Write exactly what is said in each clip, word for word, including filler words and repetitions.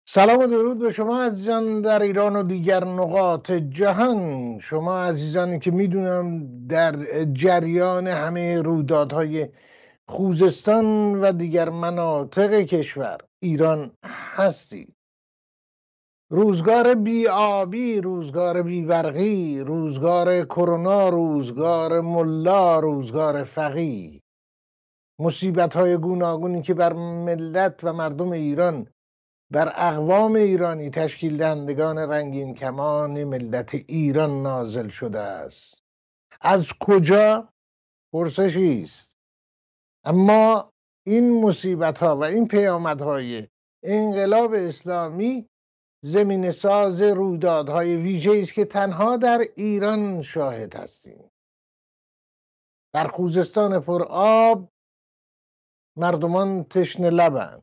سلام و درود به شما عزیزان در ایران و دیگر نقاط جهان. شما عزیزانی که میدونم در جریان همه رویدادهای خوزستان و دیگر مناطق کشور ایران هستید. روزگار بی آبی، روزگار بی برقی، روزگار کرونا، روزگار ملا، روزگار فقیه، مصیبت های گوناگونی که بر ملت و مردم ایران، بر اقوام ایرانی تشکیل دهندگان رنگین کمان ملت ایران نازل شده است. از کجا؟ پرسشی است. اما این مصیبت ها و این پیامد های انقلاب اسلامی زمین ساز رویدادهای ویژه‌ای است که تنها در ایران شاهد هستیم. در خوزستان پر آب مردمان تشنه لبند.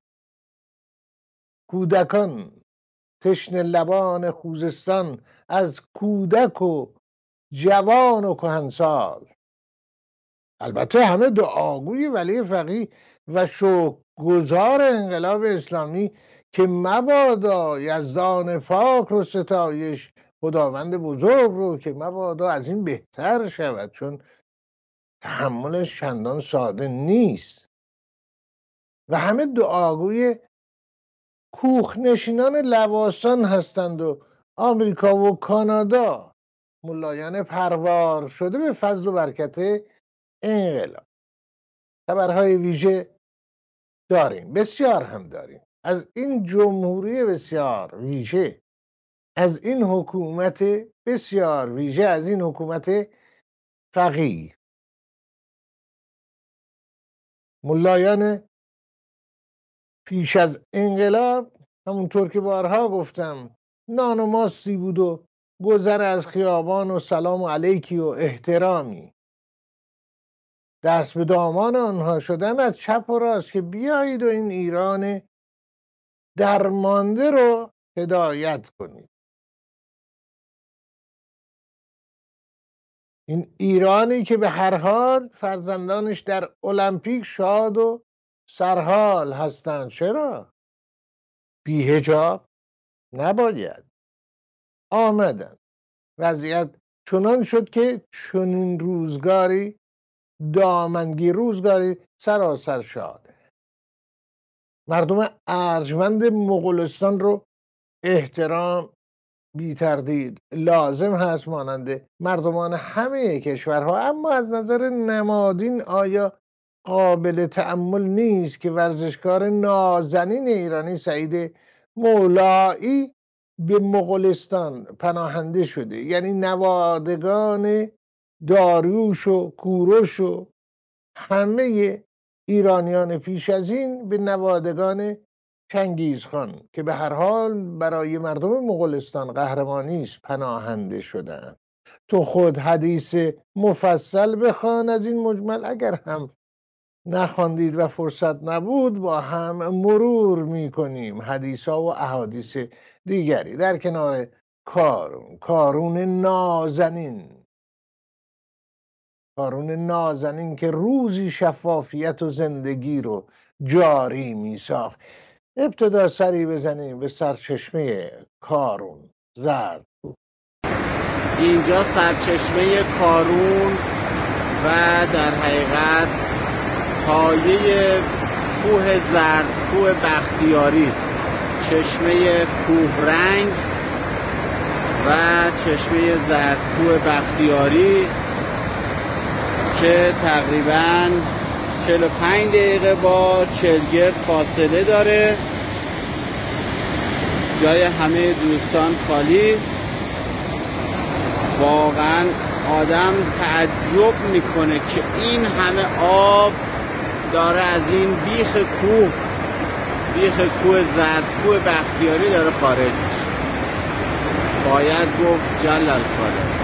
کودکان تشنه لبان خوزستان، از کودک و جوان و کهنسال، البته همه دعاگوی ولی فقیه و شکرگزار انقلاب اسلامی که مبادا یزدان پاک رو ستایش، خداوند بزرگ رو که مبادا از این بهتر شود، چون تحملش چندان ساده نیست. و همه دعاگوی کوخنشینان لواسان هستند و آمریکا و کانادا ملایان پروار شده به فضل و برکت انقلاب. خبرهای ویژه داریم، بسیار هم داریم، از این جمهوری بسیار ویژه، از این حکومت بسیار ویژه، از این حکومت فقیه. ملایان پیش از انقلاب همونطور که بارها گفتم نان و ماستی بود و گذر از خیابان و سلام علیکی و احترامی. دست به دامان آنها شدن از چپ و راست که بیایید و این ایران درمانده رو هدایت کنید. این ایرانی که به هر حال فرزندانش در المپیک شاد و سرحال هستند. چرا؟ بی حجاب نباید. آمدن وضعیت چنان شد که چنین روزگاری، دامنگی روزگاری سراسر شاد. مردم ارجمند مغولستان رو احترام بی تردید لازم هست مانند مردمان همه کشورها، اما از نظر نمادین آیا قابل تأمل نیست که ورزشکار نازنین ایرانی سعید مولایی به مغولستان پناهنده شده؟ یعنی نوادگان داریوش و کوروش و همه ایرانیان پیش از این به نوادگان چنگیزخان که به هر حال برای مردم مغولستان قهرمانی است پناهنده شدند. تو خود حدیث مفصل بخوان از این مجمل، اگر هم نخواندید و فرصت نبود با هم مرور میکنیم حدیث ها و احادیث دیگری در کنار کارون کارون نازنین کارون نازنین که روزی شفافیت و زندگی رو جاری می ساخت. ابتدا سری بزنیم به سرچشمه کارون زرد. اینجا سرچشمه کارون و در حقیقت پایه کوه زرد، کوه بختیاری، چشمه کوه رنگ و چشمه زرد کوه بختیاری که تقریباً چهل و پنج دقیقه با چلگرد فاصله داره. جای همه دوستان خالی. واقعاً آدم تعجب میکنه که این همه آب داره از این بیخ کوه بیخ کوه زرد کوه بختیاری داره خارج میشه. باید گفت جل الخالق.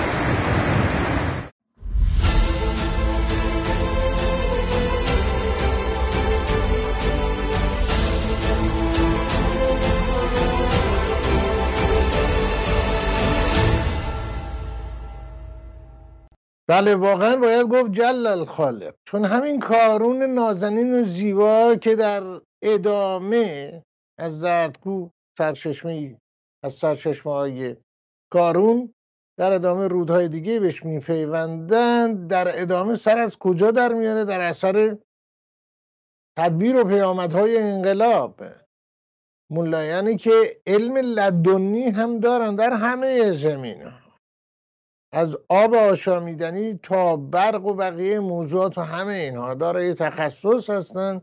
بله واقعا باید گفت جل الخالق، چون همین کارون نازنین و زیبا که در ادامه از زردکو سرچشمه از سرچشمه های کارون، در ادامه رودهای دیگه بهش میپیوندند. در ادامه سر از کجا در میاره؟ در اثر تدبیر و پیامدهای انقلاب. ملایانی که علم لدنی هم دارن در همه زمین، از آب آشامیدنی تا برق و بقیه موضوعات و همه اینها دارای تخصص هستن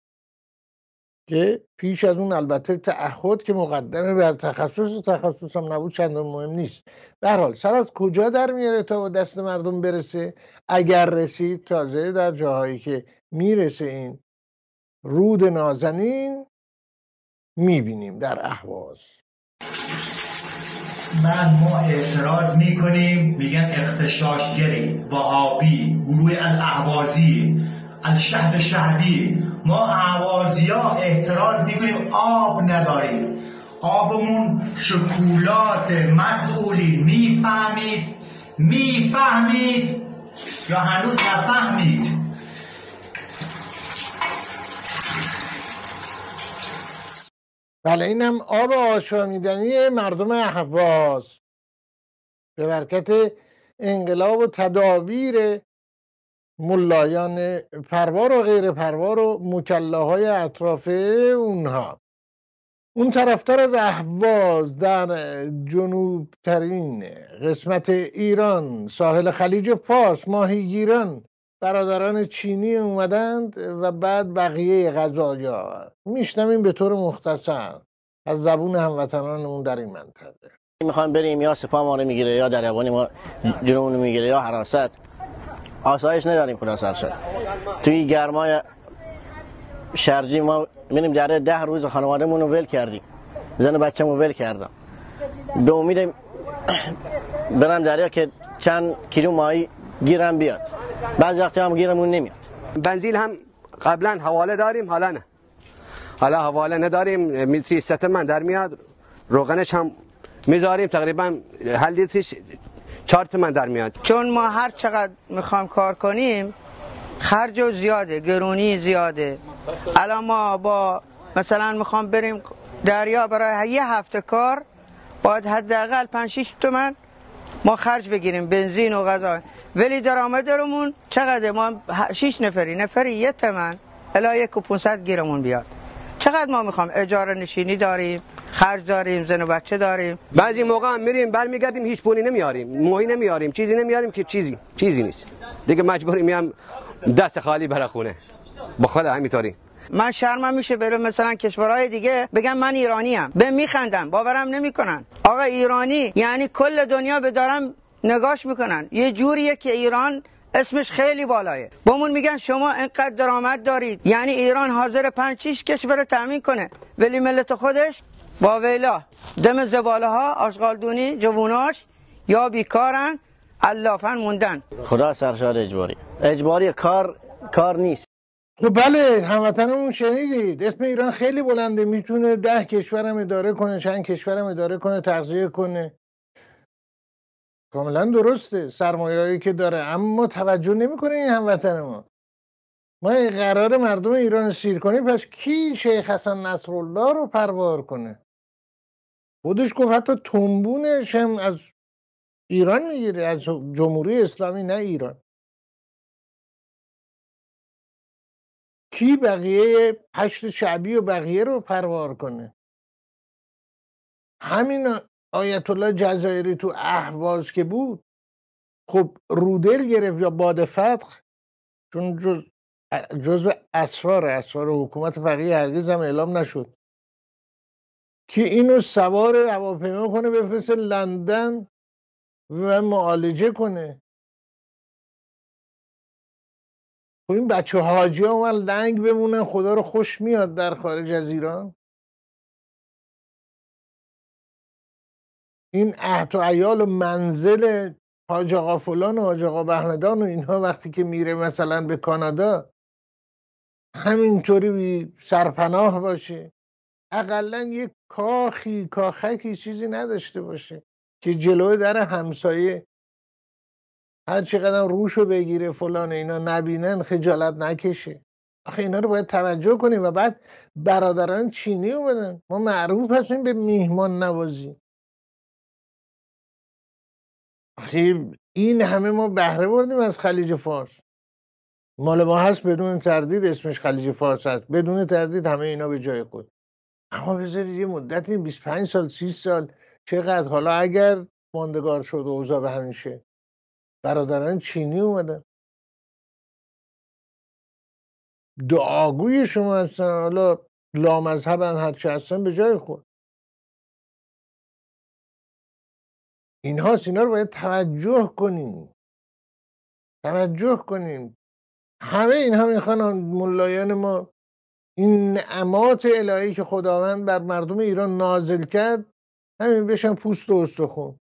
که پیش از اون البته تعهد که مقدمه بر تخصص و تخصص هم نبود چندان مهم نیست. به هر حال سر از کجا در میاره تا به دست مردم برسه؟ اگر رسید تازه در جاهایی که میرسه این رود نازنین میبینیم در اهواز. من ما اعتراض میکنیم، میگن اغتشاشگری، وهابی، گروه الاهوازی، الشهد شعبی. ما اهوازی ها اعتراض میکنیم آب نداریم، آبمون شکولات. مسئولین میفهمید میفهمید یا هنوز نفهمید؟ بله، اینم آب آشامیدنی مردم اهواز به برکت انقلاب و تدابیر ملایان پروار و غیر پروار و مکلاهای اطراف اونها. اون طرفتر از اهواز در جنوب ترین قسمت ایران، ساحل خلیج فارس، ماهیگیران برادران چینی اومدند و بعد بقیه غذایا. میشنویم به طور مختصر از زبون هموطنانمون در این منطقه. میخوایم بریم یا سپاه ما رو میگیره یا دریابانی ما جنوب میگیره یا حراست. آسایش نداریم خدا سرشد. توی گرمای شرجی ما میریم در ده روز خانواده‌مون رو ول کردیم، زن و بچه‌مو ول کردم به امید برم دریا که چند کیلو ماهی گیرم بیاد. بعضی وقتی هم گیرمون نمیاد. بنزین هم قبلا حواله داریم، حالا نه. حالا حواله نداریم، متری ست من در میاد. روغنش هم میذاریم تقریبا هر لیترش چهار تومن در میاد. چون ما هر چقدر میخوایم کار کنیم خرج زیاده، گرونی زیاده. الان ما با مثلا میخوام بریم دریا برای یه هفته کار باید حداقل پنج شش تومن ما خرج بگیریم، بنزین و غذا. ولی درآمدمون چقدر؟ ما شش نفری نفری یه تومن الی یک و پانصد گیرمون بیاد. چقدر ما میخوام اجاره نشینی داریم، خرج داریم، زن و بچه داریم. بعضی موقع هم میریم برمیگردیم هیچ پولی نمیاریم، ماهی نمیاریم، چیزی نمیاریم که چیزی چیزی نیست دیگه. مجبوریم میام دست خالی برای خونه. با خود همینطوری. من شرمم میشه برم مثلا کشورهای دیگه بگم من ایرانی ام، به میخندن، باورم نمیکنن. آقا ایرانی یعنی کل دنیا به دارم نگاش میکنن. یه جوریه که ایران اسمش خیلی بالایه. بهمون میگن شما اینقدر درآمد دارید، یعنی ایران حاضر پنج شش کشور تامین کنه، ولی ملت خودش با ویلا دم زباله ها آشغالدونی جووناش یا بیکارن، علافن موندن. خدا سرشاد اجباری اجباری کار کار نیست. خب بله، هموطنمون شنیدید اسم ایران خیلی بلنده، میتونه ده کشورم اداره کنه، چند کشورم اداره کنه، تغذیه کنه. کاملا درسته سرمایه‌ای که داره، اما توجه نمیکنه این هموطن ما. ما قرار مردم ایران سیر کنیم، پس کی شیخ حسن نصرالله رو پروار کنه؟ خودش گفت حتی تنبونش هم از ایران میگیره، از جمهوری اسلامی، نه ایران. کی بقیه هشت شعبی و بقیه رو پروار کنه؟ همین آیت الله جزایری تو اهواز که بود، خب رودل گرفت یا باد فتح، چون جز جزء اسرار اسرار حکومت فقیه هرگز هم اعلام نشد، که اینو سوار هواپیما کنه بفرسته لندن و معالجه کنه. خب این بچه حاجی ها من لنگ بمونن، خدا رو خوش میاد در خارج از ایران. این عهد و عیال و منزل حاج آقا فلان و حاج آقا بهمدان و اینها وقتی که میره مثلا به کانادا همینطوری سرپناه باشه، اقلا یک کاخی کاخکی چیزی نداشته باشه که جلوی در همسایه هر چقدر روشو بگیره فلان اینا نبینن خجالت نکشه. آخه اینا رو باید توجه کنیم. و بعد برادران چینی اومدن، ما معروف هستیم به میهمان نوازی. آخه این همه ما بهره بردیم از خلیج فارس، مال ما هست بدون تردید، اسمش خلیج فارس هست بدون تردید، همه اینا به جای خود. اما بذارید یه مدتی بیست و پنج سال سی سال چقدر، حالا اگر ماندگار شد و اوضاع به همین شه، برادران چینی اومدن دعاگوی شما هستن، حالا لامذهبن هرچی هستن به جای خود. اینهاست، اینا رو باید توجه کنیم توجه کنیم. همه اینها میخوان ملایان ما این نعمات الهی که خداوند بر مردم ایران نازل کرد همین بشن پوست و استخون.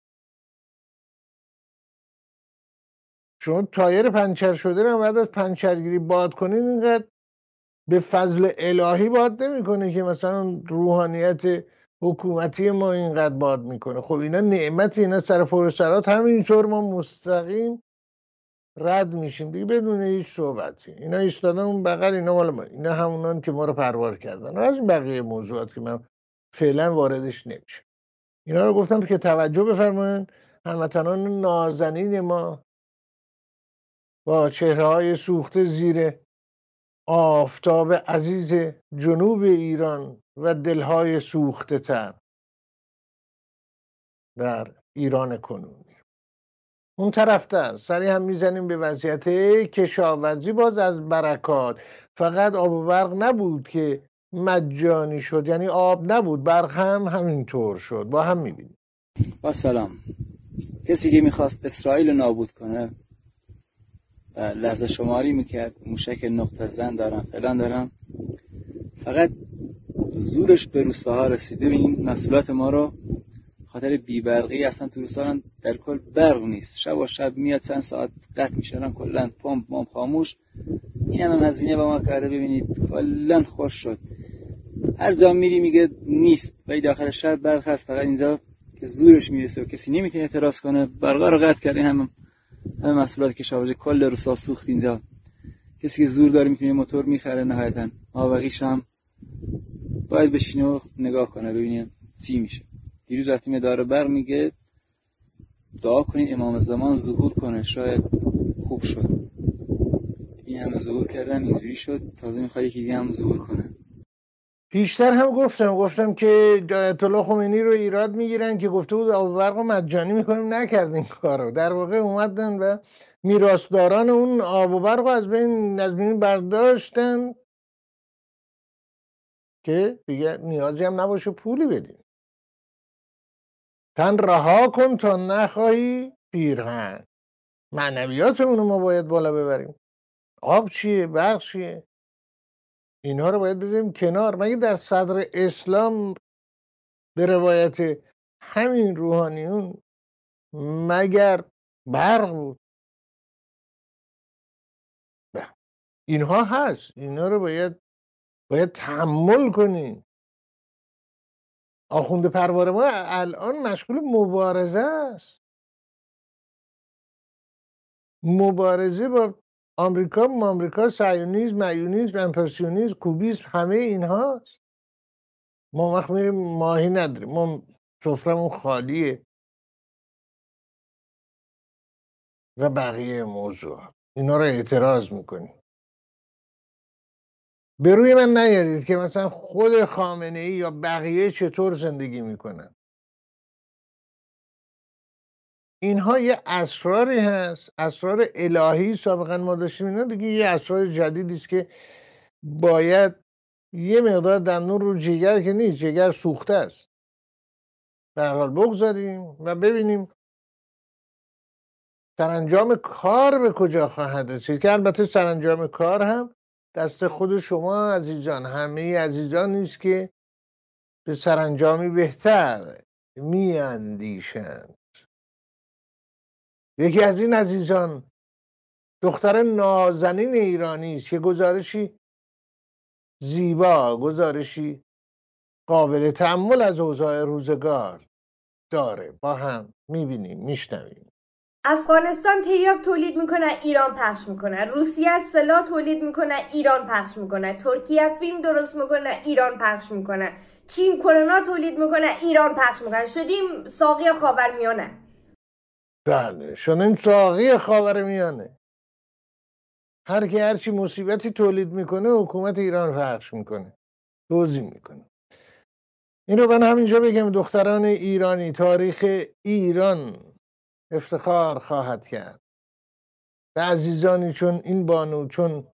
چون تایر پنچر شده رو بعد از پنچرگیری باد کنین اینقدر به فضل الهی باد نمیکنه که مثلا روحانیت حکومتی ما اینقدر باد میکنه. خب اینا نعمت، اینا سر فرسرات همینطور ما مستقیم رد میشیم دیگه بدون هیچ صحبتی. اینا ایستادن اون بغل، اینا مال ما، اینا همونان که ما رو پروار کردن. از بقیه موضوعات که من فعلا واردش نمیشم. اینا رو گفتم که توجه بفرمایید. هموطنان نازنین ما با چهره های سوخته زیر آفتاب عزیز جنوب ایران و دلهای سوخته تر در ایران کنونی، اون طرفتر سری هم میزنیم به وضعیت کشاورزی. باز از برکات فقط آب و برق نبود که مجانی شد، یعنی آب نبود، برق هم همینطور شد. با هم میبینیم. با سلام. کسی که میخواست اسرائیل رو نابود کنه لحظه شماری میکرد، موشک نقطه زن دارم فلان دارم، فقط زورش به روستاها رسید. ببینید محصولات ما رو خاطر بیبرقی اصلا تو روستا در کل برق نیست، شب و شب میاد چند ساعت قطع میشن، کلا پمپ مام خاموش. این هم هزینه با ما کرده. ببینید کلا خوش شد، هر جا میری میگه نیست، ولی داخل شهر برق هست. فقط اینجا که زورش میرسه و کسی نمیتونه اعتراض کنه، برقا رو قطع کرده. هم همه محصولات کشاورزی کل روستا سوخت. اینجا کسی که زور داره میتونه موتور میخره نهایتا، مابقیش هم باید بشینه و نگاه کنه ببینیم چی میشه. دیروز رفتیم اداره برق میگه دعا کنین امام زمان ظهور کنه، شاید خوب شد. این همه ظهور کردن اینجوری شد، تازه میخواد یکی دیگه هم ظهور کنه. پیشتر هم گفتم گفتم که آیت الله خمینی رو ایراد میگیرن که گفته بود آب و برق رو مجانی میکنیم، نکردین کارو. در واقع اومدن و میراثداران اون آب و برق رو از بین از بین برداشتن که دیگه نیازی هم نباشه پولی بدین. تن رها کن تا نخواهی پیرهن. معنویاتمون رو ما باید بالا ببریم. آب چیه؟ برق چیه؟ اینها رو باید بذاریم کنار. مگه در صدر اسلام به روایت همین روحانیون مگر برق بود؟ بله. اینها هست، اینها رو باید باید تحمل کنیم. آخوند پروار ما الان مشغول مبارزه است، مبارزه با آمریکا، آمریکا، صهیونیسم، مایونیسم، امپرسیونیسم، کوبیسم، همه اینهاست. ما وقت میریم ماهی نداریم، ما سفرمون خالیه و بقیه موضوع اینا رو اعتراض میکنیم. به روی من نیارید که مثلا خود خامنه ای یا بقیه چطور زندگی میکنن. اینها یه اسراری هست، اسرار الهی. سابقا ما داشتیم، اینا دیگه یه اسرار جدیدی است که باید یه مقدار دندون رو جگر که نیست، جگر سوخته است، در حال بگذاریم و ببینیم سرانجام کار به کجا خواهد رسید. که البته سرانجام کار هم دست خود شما عزیزان، همه عزیزان نیست که به سرانجامی بهتر می اندیشند. یکی از این عزیزان دختر نازنین ایرانی است که گزارشی زیبا، گزارشی قابل تأمل از اوضاع روزگار داره. با هم میبینیم، میشنویم. افغانستان تریاک تولید میکنه، ایران پخش میکنه. روسیه سلاح تولید میکنه، ایران پخش میکنه. ترکیه فیلم درست میکنه، ایران پخش میکنه. چین کرونا تولید میکنه، ایران پخش میکنه. شدیم ساقی خاورمیانه. بله، شدیم ساقی خاورمیانه. هر کی هر چی مصیبتی تولید میکنه حکومت ایران پخش میکنه، توزیع میکنه. اینو من همینجا بگم، دختران ایرانی، تاریخ ایران افتخار خواهد کرد به عزیزانی چون این بانو، چون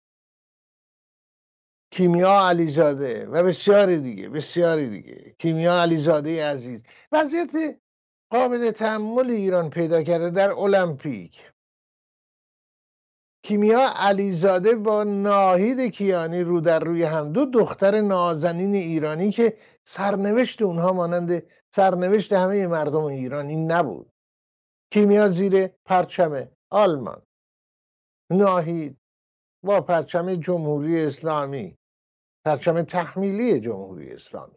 کیمیا علیزاده و بسیاری دیگه بسیاری دیگه. کیمیا علیزاده عزیز وضعیت قابل تأمل ایران پیدا کرده در المپیک. کیمیا علیزاده با ناهید کیانی رو در روی هم، دو دختر نازنین ایرانی که سرنوشت اونها مانند سرنوشت همه مردم ایران این نبود. کیمیا زیر پرچم آلمان، ناهید با پرچم جمهوری اسلامی، پرچم تحمیلی جمهوری اسلامی.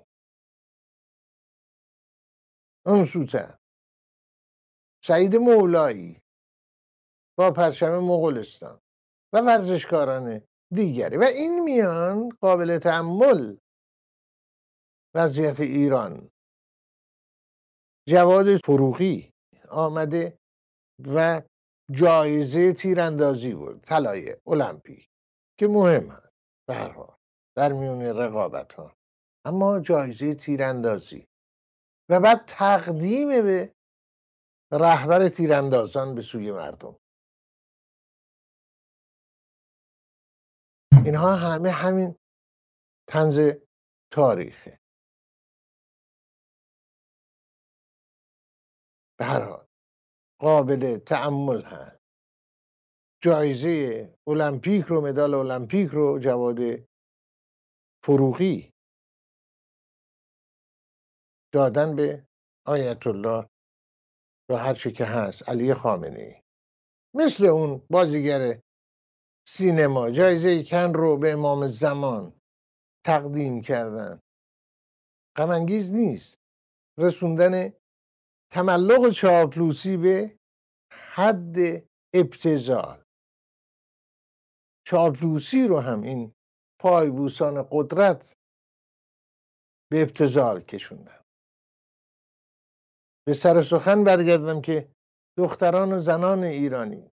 اون سوتن سعید مولایی با پرچم مغولستان و ورزشکاران دیگری. و این میان قابل تأمل وضعیت ایران. جواد فروغی آمده و جایزه تیراندازی بود، طلای المپیک که مهم هست به هر حال در میون رقابت ها، اما جایزه تیراندازی و بعد تقدیم به رهبر تیراندازان به سوی مردم. اینها همه همین طنز تاریخه. به هر حال قابل تأمل هست. جایزه المپیک رو، مدال المپیک رو جواد فروغی دادن به آیت الله و هر چی که هست علی خامنه‌ای. مثل اون بازیگر سینما جایزه کن رو به امام زمان تقدیم کردن. غم انگیز نیست رسوندن تملق چاپلوسی به حد ابتذال. چاپلوسی رو هم این پایبوسان قدرت به ابتذال کشوندن. به سر سخن برگردم که دختران و زنان ایرانی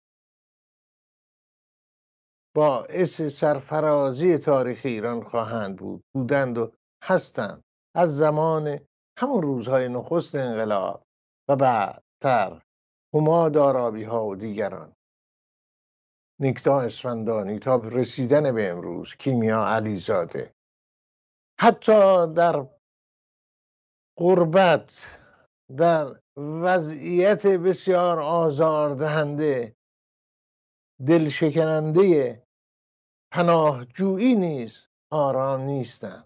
باعث سرفرازی تاریخ ایران خواهند بود، بودند و هستند از زمان همون روزهای نخست انقلاب و بعدتر هما دارابی ها و دیگران، نیکتا اسفندانی تا رسیدن به امروز کیمیا علیزاده. حتی در غربت، در وضعیت بسیار آزاردهنده، دلشکننده پناهجویی نیز آرام نیستند.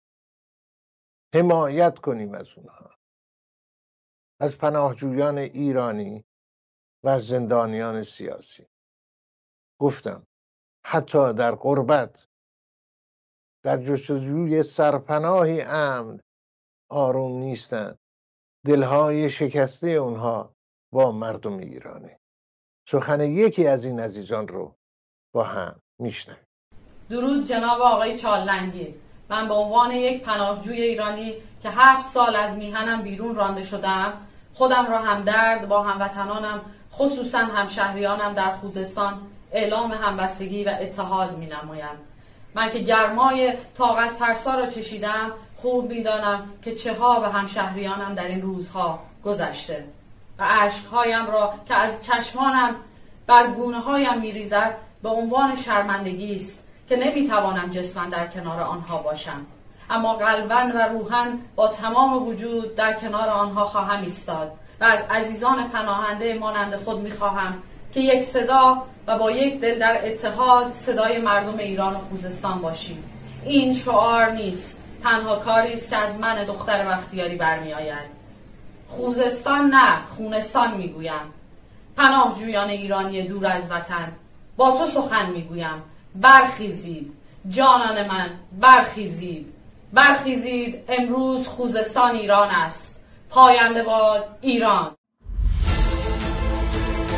حمایت کنیم از اونها، از پناهجویان ایرانی و از زندانیان سیاسی. گفتم حتی در غربت، در جستجوی سرپناهی امن آروم نیستند. دلهای شکسته اونها با مردم ایرانه. سخن یکی از این عزیزان رو با هم میشنویم. درود جناب آقای چالنگی. من به عنوان یک پناهجوی ایرانی که هفت سال از میهنم بیرون رانده شدم، خودم را همدرد با هموطنانم خصوصا همشهریانم در خوزستان اعلام همبستگی و اتحاد می نمایم. من که گرمای طاقت فرسا را چشیدم، خوب می دانم که چه ها به همشهریانم در این روزها گذشته و اشکهایم را که از چشمانم بر گونه هایم می ریزد به عنوان شرمندگی است که نمی توانم جسماً در کنار آنها باشم، اما قلباً و روحاً با تمام وجود در کنار آنها خواهم ایستاد و از عزیزان پناهنده مانند خود می خواهم که یک صدا و با یک دل در اتحاد صدای مردم ایران و خوزستان باشیم. این شعار نیست، تنها کاری است که از من دختر بختیاری برمی آید. خوزستان نه، خونستان می گویم. پناهجویان ایرانی دور از وطن، با تو سخن می گویم. برخیزید جانان من، برخیزید برخیزید. امروز خوزستان ایران است. پاینده باد ایران.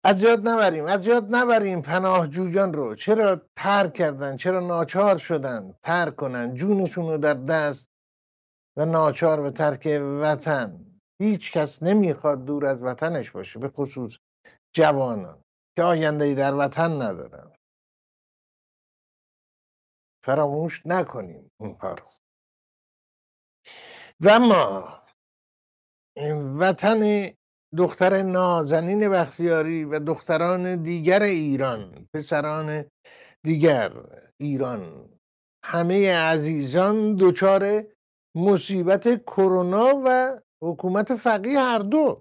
از یاد نبریم از یاد نبریم پناهجویان رو چرا ترک کردن، چرا ناچار شدن ترک کنن جونشون رو در دست و ناچار به ترک وطن. هیچ کس نمیخواد دور از وطنش باشه، به خصوص جوانان که آینده‌ای در وطن ندارن. فراموش نکنیم اینها رو. و ما این وطن دختر نازنین بختیاری و دختران دیگر ایران، پسران دیگر ایران، همه عزیزان دچار مصیبت کرونا و حکومت فقیه هر دو.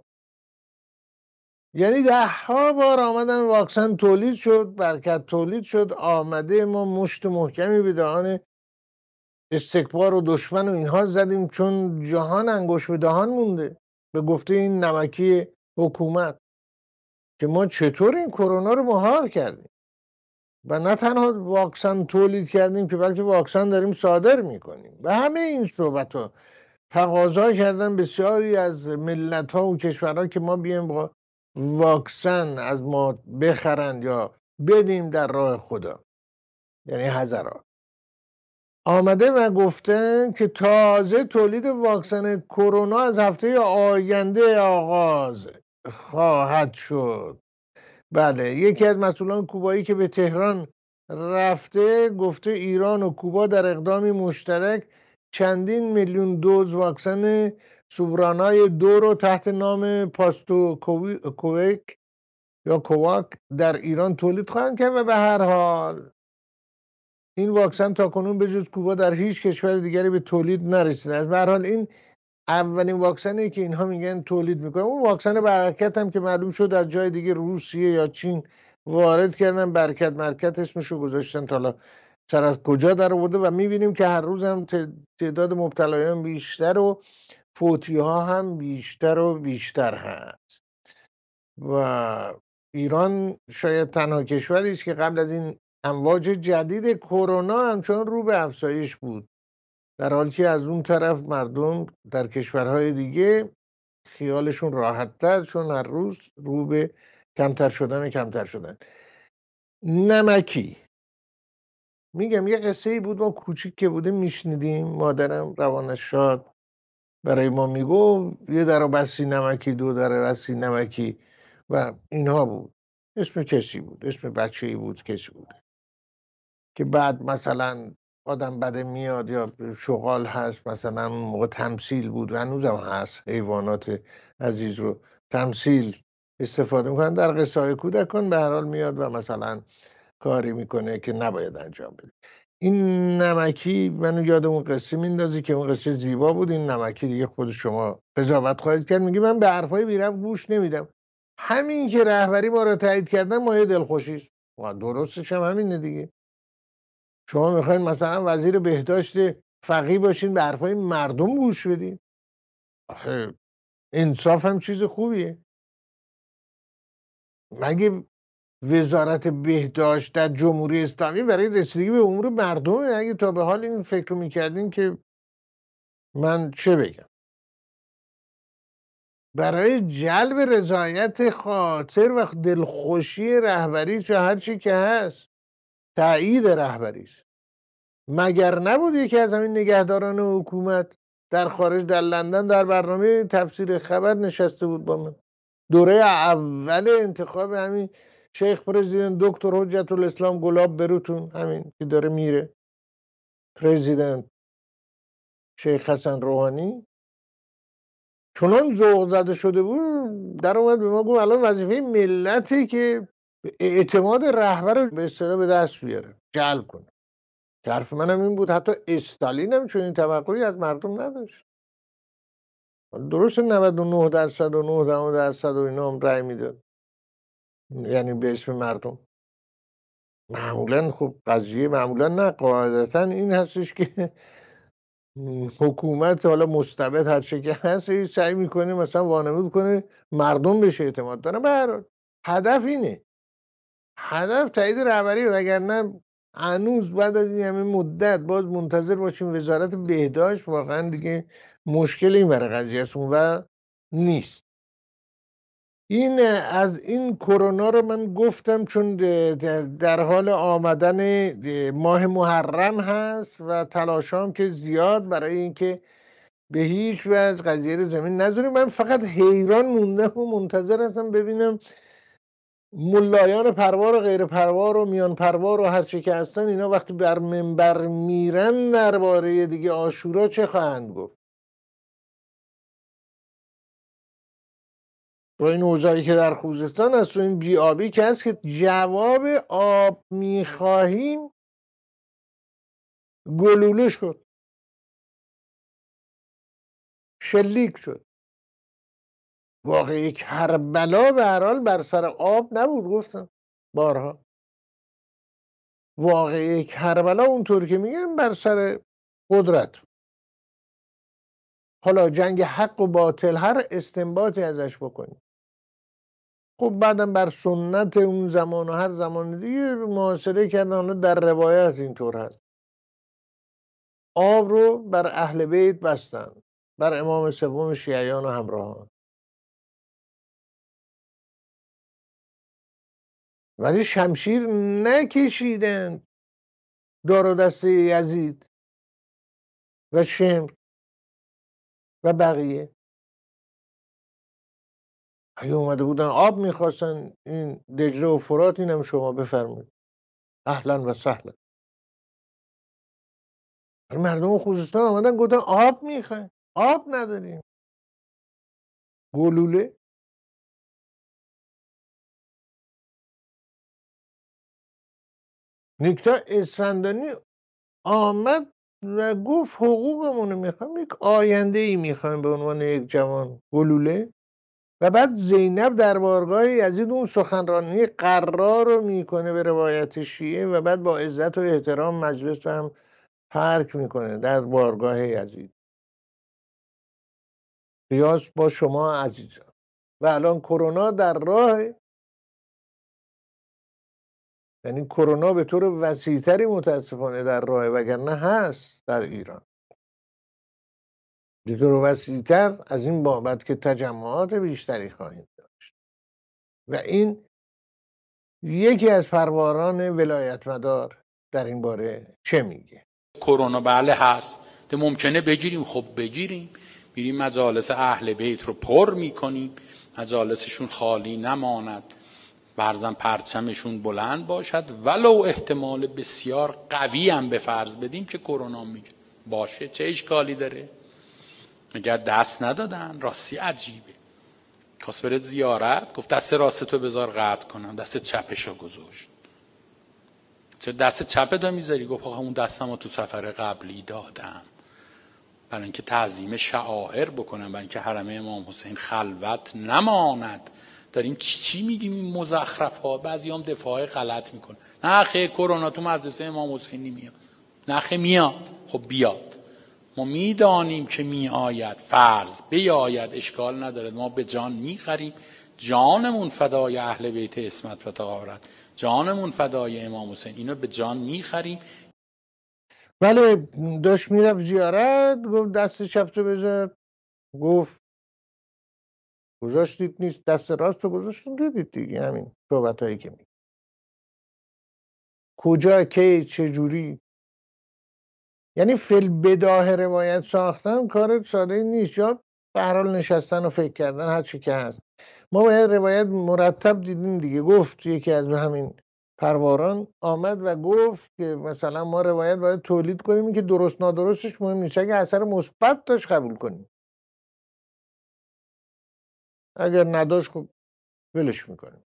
یعنی ده ها بار آمدن واکسن تولید شد، برکت تولید شد، آمده ما مشت محکمی به دهان استکبار و دشمن و اینها زدیم، چون جهان انگوش به دهان مونده به گفته این نمکی حکومت که ما چطور این کرونا رو مهار کردیم. و نه تنها واکسن تولید کردیم که بلکه واکسن داریم صادر میکنیم. و همه این صحبت ها تقاضا کردن بسیاری از ملت ها و کشورها که ما بیایم با واکسن از ما بخرند یا بدیم در راه خدا، یعنی حضرات آمده و گفتن که تازه تولید واکسن کرونا از هفته آینده آغاز خواهد شد. بله، یکی از مسئولان کوبایی که به تهران رفته گفته ایران و کوبا در اقدامی مشترک چندین میلیون دوز واکسن سوبرانای دو رو تحت نام پاستو کوویک یا کوواک در ایران تولید خواهند کرد. و به هر حال این واکسن تا کنون به جز کوبا در هیچ کشور دیگری به تولید نرسیده است. به هر حال این اولین واکسنی که اینها میگن تولید میکنن. اون واکسن برکت هم که معلوم شد از جای دیگه روسیه یا چین وارد کردن، برکت مرکت اسمشو گذاشتن، تا حالا سر از کجا در آورده. و میبینیم که هر روز هم تعداد مبتلایان بیشتر و فوتی ها هم بیشتر و بیشتر هست. و ایران شاید تنها کشوری است که قبل از این امواج جدید کرونا همچنان رو به افزایش بود، در حالی که از اون طرف مردم در کشورهای دیگه خیالشون راحت‌تر، چون هر روز رو به کمتر شدن کمتر شدن. نمکی میگم یه قصه ای بود، ما کوچیک که بودیم میشنیدیم، مادرم روانش شاد برای ما میگو یه در بسی نمکی، دو در بسی نمکی و اینها بود. اسم کسی بود، اسم بچه ای بود کسی بود که بعد مثلا آدم بده میاد یا شغال هست، مثلا اون موقع تمثیل بود و هنوزم هست، حیوانات عزیز رو تمثیل استفاده میکنن در قصه های کودکان. به هر حال میاد و مثلا کاری میکنه که نباید انجام بده. این نمکی منو یاد اون قصه میندازی که اون قصه زیبا بود. این نمکی دیگه خود شما قضاوت خواهید کرد. میگه من به حرفای بیرفت گوش نمیدم، همین که رهبری ما رو تایید کردن مایه دلخوشی است. درستش هم همینه دیگه. شما میخواین مثلا وزیر بهداشت فقیه باشین به حرفای مردم گوش بدین؟ آخه انصاف هم چیز خوبیه. مگه وزارت بهداشت در جمهوری اسلامی برای رسیدگی به امور مردمه؟ اگه تا به حال این فکر رو میکردین که من چه بگم. برای جلب رضایت خاطر و دلخوشی رهبری چه هر چی که هست، تایید رهبری است. مگر نبود یکی از همین نگهداران حکومت در خارج در لندن در برنامه تفسیر خبر نشسته بود با من؟ دوره اول انتخاب همین شیخ پرزیدنت دکتر حجت الاسلام گلاب بروتون، همین که داره میره، پرزیدنت شیخ حسن روحانی، چنان ذوق زده شده بود در اومد به ما گفت الان وظیفه ملتی که اعتماد رهبر رو به اصطلاح به دست بیاره، جلب کنه. که حرف منم این بود حتی استالین هم چون این توقعی از مردم نداشت. درست نود و نه درصد و نه درصد و اینا هم رأی میداد، یعنی به اسم مردم. معمولا خب قضیه معمولا نه قاعدتا این هستش که حکومت حالا مستبد هر چه که هست سعی میکنه مثلا وانمود کنه مردم بهش اعتماد دارن. به هر حال هدف اینه، هدف تایید رهبری، وگرنه هنوز بعد از این همه مدت باز منتظر باشیم وزارت بهداشت، واقعا دیگه مشکل این برای قضیه است و نیست. این از این کرونا رو من گفتم چون در حال آمدن ماه محرم هست و تلاشام که زیاد برای اینکه به هیچ وجه قضیه رو زمین نذاریم. من فقط حیران موندم و منتظر هستم ببینم ملایان پروار و غیر پروار و میان پروار و هر چه که هستن اینا وقتی بر منبر میرن درباره دیگه عاشورا چه خواهند گفت. با این اوضاعی که در خوزستان هست و این بیابی که هست که جواب آب میخواهیم گلوله شد، شلیک شد. واقعی کربلا به هر حال بر سر آب نبود، گفتم بارها. واقعی کربلا اونطور که میگم بر سر قدرت. حالا جنگ حق و باطل هر استنباطی ازش بکنیم، خب بعدم بر سنت اون زمان و هر زمان دیگه محاصره کردن. در روایت اینطور هست آب رو بر اهل بیت بستن، بر امام سوم شیعیان و همراهان، ولی شمشیر نکشیدن دار و دسته یزید و شمر و بقیه. اگه اومده بودن آب میخواستن این دجله و فرات، اینم شما بفرمایید اهلا و سهلا. مردم خوزستان آمدن گفتن آب میخوایم، آب نداریم. گلوله. نیکتا اسفندانی آمد و گفت حقوقمونو میخوایم، یک آینده ای میخوایم به عنوان یک جوان. گلوله. و بعد زینب در بارگاه یزید اون سخنرانی قرار رو میکنه به روایت شیعه و بعد با عزت و احترام مجلس رو هم ترک میکنه در بارگاه یزید. قیاس با شما عزیزان. و الان کرونا در راه، یعنی کرونا به طور وسیع‌تری متاسفانه در راه، وگرنه هست در ایران به طور وسیع‌تر از این بابت که تجمعات بیشتری خواهیم داشت. و این یکی از پرواران ولایت مدار در این باره چه میگه؟ کرونا بله هست، ده ممکنه بگیریم، خب بگیریم، میریم مجالس اهل بیت رو پر میکنیم، مجالسشون خالی نماند، برزن پرچمشون بلند باشد، ولو احتمال بسیار قوی هم به فرض بدیم که کرونا میگه باشه، چه اشکالی داره؟ اگر دست ندادن، راستی عجیبه، خواست بره زیارت، گفت دست راست تو بذار قطع کنم، دست چپشو گذاشت. چه دست چپ تو میذاری؟ گفت آقا اون دستمو تو سفر قبلی دادم برای اینکه تعظیم شعائر بکنم، برای اینکه حرم امام حسین خلوت نماند. داریم چی چی میگیم این مزخرفات؟ بعضیام دفاع غلط میکنه. نه خیر، کرونا تو مدرسه امام حسین نمیاد. نه خیر میاد. خب بیاد، ما میدانیم که میآید، فرض بیاید اشکال نداره، ما به جان میخریم، جانمون فدای اهل بیت عصمت و طهارت، جانمون فدای امام حسین، اینو به جان میخریم. بله داشت میرفت زیارت، گفت دست چپ تو بذار، گفت گذاشتید نیست، دست راست رو گذاشتون، دیدید دیگه همین صحبت هایی که می کجا کی چجوری. یعنی فل بداه روایت ساختن کار ساده نیست، یا به هر حال نشستن و فکر کردن هر چی که هست. ما باید روایت مرتب دیدیم دیگه. گفت یکی از همین پرواران آمد و گفت که مثلا ما روایت باید تولید کنیم که درست نادرستش مهم نیست، اگه اثر مثبت داشت قبول کنیم، اگر نداشت خب ولش میکنیم.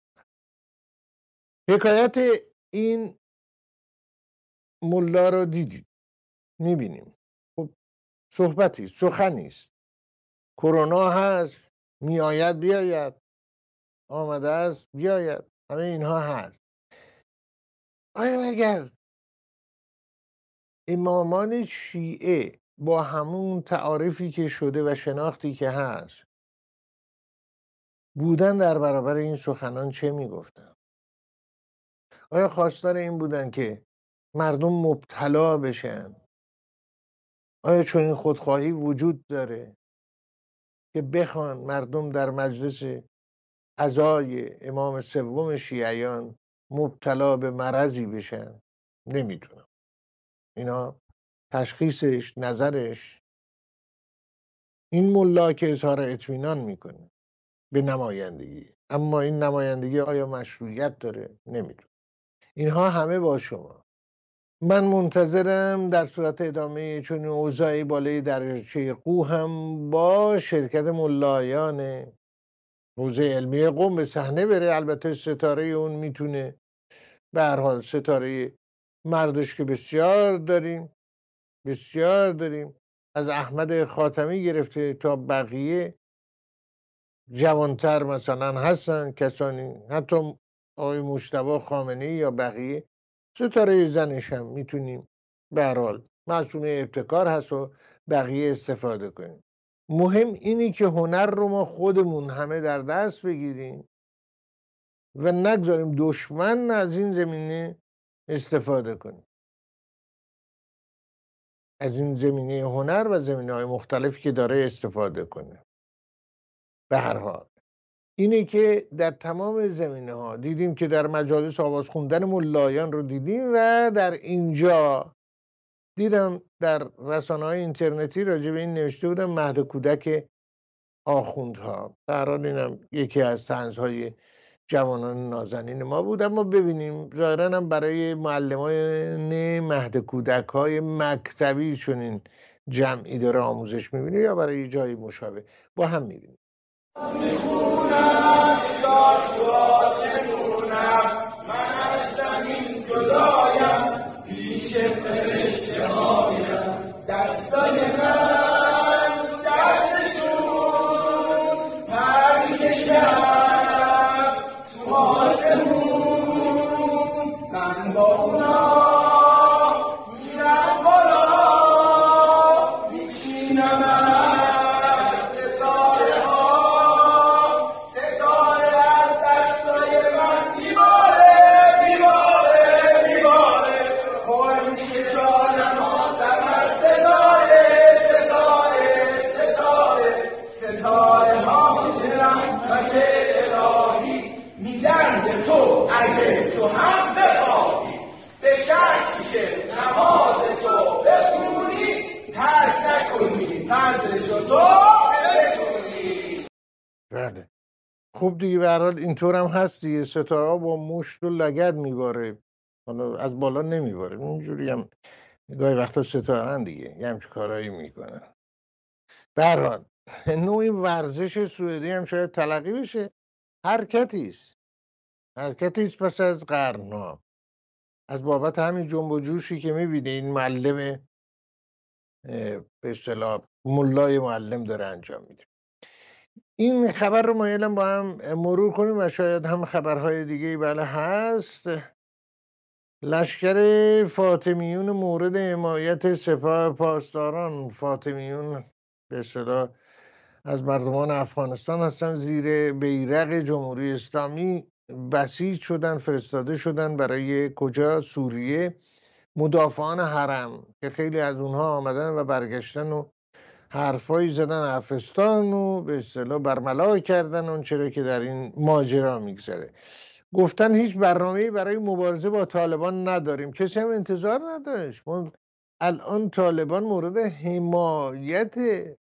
حکایت این ملا رو دیدید، میبینیم. خب صحبتی سخنی است. کرونا هست، میآید بیاید، آمده است بیاید، همه اینها هست. آیا اگر امامان شیعه با همون تعاریفی که شده و شناختی که هست بودن در برابر این سخنان چه میگفتن؟ آیا خواستار این بودن که مردم مبتلا بشن؟ آیا چون این خودخواهی وجود داره که بخوان مردم در مجلس عزای امام سوم شیعیان مبتلا به مرضی بشن؟ نمیدونم. اینا تشخیصش، نظرش. این ملا که اظهار اطمینان میکنه به نمایندگی، اما این نمایندگی آیا مشروعیت داره؟ نمیدونم. اینها همه با شما. من منتظرم در صورت ادامه چون اوضاع بالای دریاچه قو هم با شرکت ملایان حوزه علمی قم به صحنه بره. البته ستاره اون میتونه به هر حال ستاره مردش که بسیار داریم بسیار داریم از احمد خاتمی گرفته تا بقیه جوانتر مثلا هستن کسانی، حتی آقای مجتبی خامنه‌ای یا بقیه. ستاره زنش هم میتونیم به هر حال معصومه ابتکار هست و بقیه استفاده کنیم. مهم اینی که هنر رو ما خودمون همه در دست بگیریم و نگذاریم دشمن از این زمینه استفاده کنیم، از این زمینه هنر و زمینه های مختلفی که داره استفاده کنه. به هر حال اینه که در تمام زمینه ها دیدیم که در مجالس آواز خوندن ملایان رو دیدیم و در اینجا دیدم در رسانه های اینترنتی راجع به این نوشته بودم مهد کودک آخوندها. در حال اینم یکی از طنزهای جوانان نازنین ما بود. اما ببینیم ظاهراً هم برای معلمان مهد کودک های مکتبی چون این جمعی داره آموزش میبینه یا برای جایی مشابه با هم میبینیم. میخونم من از زمین جدایم پیش فرشته هایم دستای من دستشون پر میکشم تو آسمون من با اونا میرم بالا میچینم از ستاره ها ستاره از دستای من میباره میباره میباره پر میشه جانم آزم از ستاره ستاره ستاره ستاره های رحمت الهی میدن به تو اگه تو هم بخواهی به شرطی که نماز تو بخونی ترک نکنی قدرشو تو بتونی. بله خوب دیگه به هر حال اینطور هم هست دیگه. ستاره با مشت و لگد میباره، حالا از بالا نمیباره. اینجوری هم گاهی وقتا ستارن دیگه یه همچه کارهایی میکنن. به هر حال نوعی ورزش سوئدی هم شاید تلقی بشه. حرکتی است حرکتی است پس از قرنها از بابت همین جنب و جوشی که میبینه این معلم اه، به اصطلاح ملای معلم داره انجام میده. این خبر رو مایلم با هم مرور کنیم و شاید هم خبرهای دیگه بله هست. لشکر فاطمیون مورد حمایت سپاه پاسداران، فاطمیون به اصطلاح از مردمان افغانستان هستن، زیر بیرق جمهوری اسلامی بسیج شدن، فرستاده شدن برای کجا؟ سوریه. مدافعان حرم که خیلی از اونها آمدن و برگشتن و حرفایی زدن افغانستان و به اصطلاح برملا کردن اون چرا که در این ماجرا میگذره. گفتن هیچ برنامه‌ای برای مبارزه با طالبان نداریم. کسی هم انتظار نداشت. ما الان طالبان مورد حمایت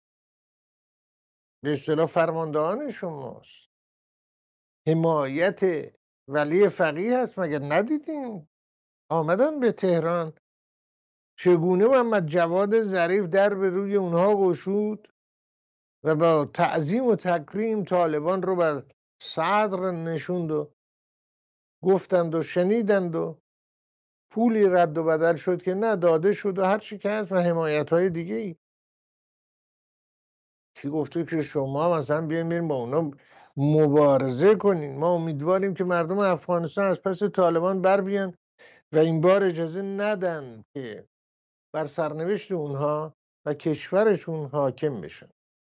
به اصطلاح فرماندهان شماست، حمایت ولی فقیه هست. مگر ندیدیم آمدن به تهران چگونه محمد جواد ظریف در به روی اونها گشود و با تعظیم و تکریم طالبان رو بر صدر نشوند و گفتند و شنیدند و پولی رد و بدل شد که نه داده شد و هر چی که هست و حمایت های دیگه ای. کی گفته که شما مثلا بیاین بریم با اونا مبارزه کنین؟ ما امیدواریم که مردم افغانستان از پس طالبان بر بیان و این بار اجازه ندن که بر سرنوشت اونها و کشورشون حاکم بشن.